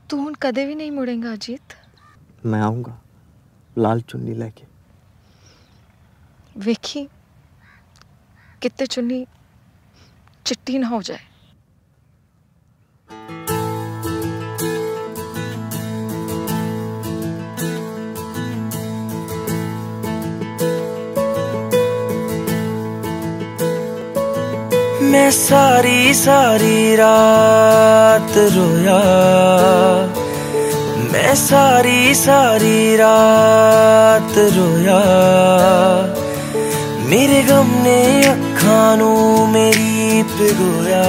तू हुण कदे भी नहीं मुड़ेगा अजीत। मैं आऊंगा लाल चुन्नी लेके। वेखी कितने चुन्नी चिट्टी ना हो जाए। मैं सारी सारी रात रोया, मैं सारी सारी रात रोया। मेरे गम ने अखां नू मेरी भिगोया।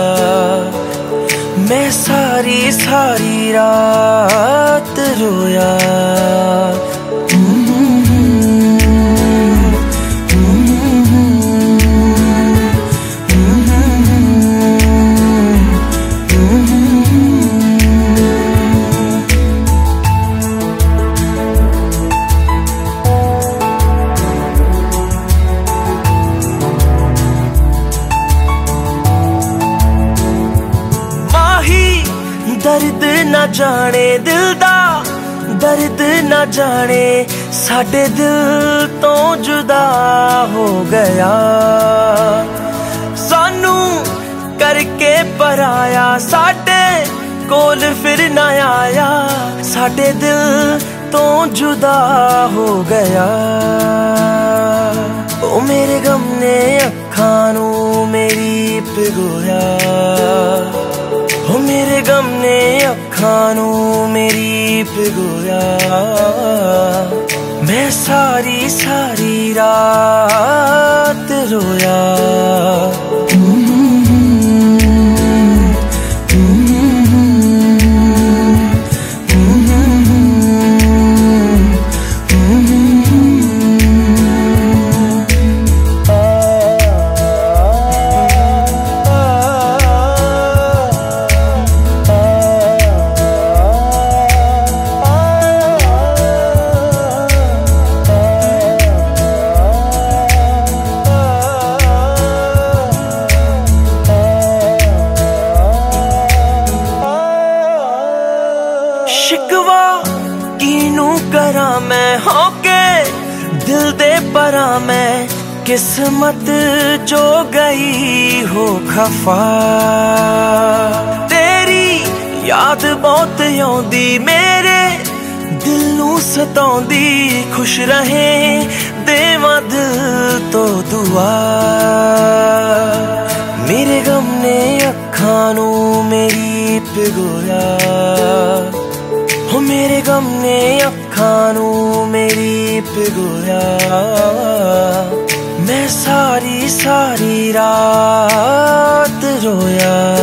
मैं सारी सारी रात रोया। दर्द न जाने दिल दा, दर्द न जाने साडे दिल तो जुदा हो गया। सानू करके पराया, साडे कोल फिर न आया। साडे दिल तो जुदा हो गया। ओ मेरे गम ने अखां नू मेरी भिगोया। ओ मेरे गम ने अखां नू मेरी भिगोया। मैं सारी सारी रात रोया। शिकवा कीनू करा मैं होके दिल दे परा। मैं किस्मत जो गई हो खफा। तेरी याद बहुत आउंदी मेरे दिल नू सताउंदी। खुश रहे देवां दिल तो दुआ। मेरे गम ने अखां नू मेरी भिगोया। हो मेरे गम ने अखां नू मेरी भिगोया। मैं सारी सारी रात रोया।